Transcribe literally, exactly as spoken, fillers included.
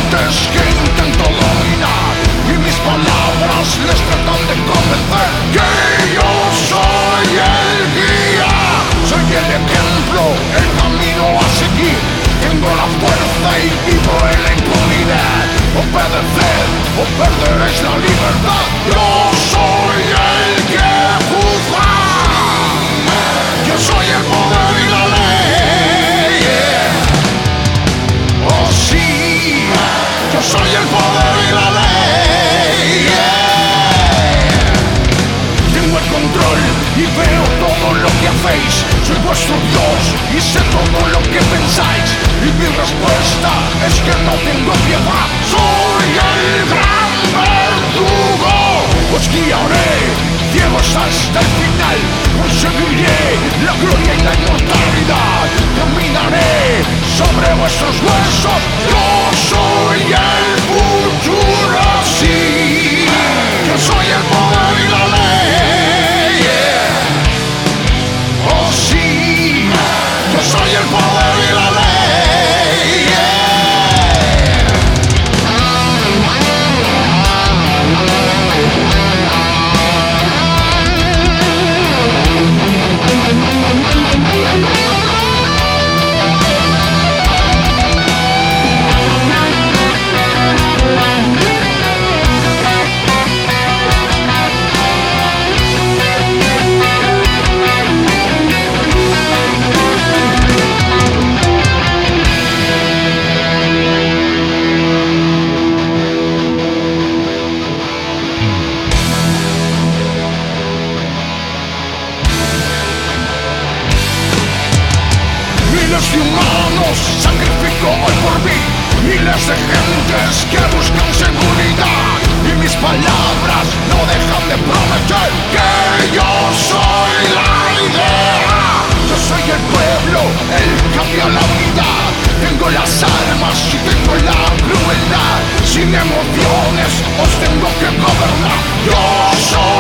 gentes que intento dominar y mis palabras les tratan de convencer que yo soy el guía, soy el ejemplo, el camino a seguir. Tengo la fuerza y vivo en la impunidad. Obedeced o perderéis la libertad. Yo soy el que juzga. Yo soy el poder y la ley. Yeah. Oh sí, yo soy el poder y la ley. Yeah. Tengo el control y veo todo lo que hacéis. Soy vuestro Dios y sé todo lo que pensáis. Y mi respuesta es que no tengo piedad. Soy el gran verdugo. Os guiaré ciegos hasta el final. Conseguiré la gloria y la inmortalidad. Dominaré sobre vuestros huesos. Yo soy el futuro, sí. Yo soy el poder y la ley. Yeah. Oh sí, yo soy el poder y la ley. Miles de humanos sacrifico hoy por mí. Miles de gentes que buscan seguridad. Y mis palabras no dejan de prometer que yo soy la idea. Yo soy el pueblo, el que cambia la vida. Tengo las armas y tengo la crueldad. Sin emociones os tengo que gobernar. Yo soy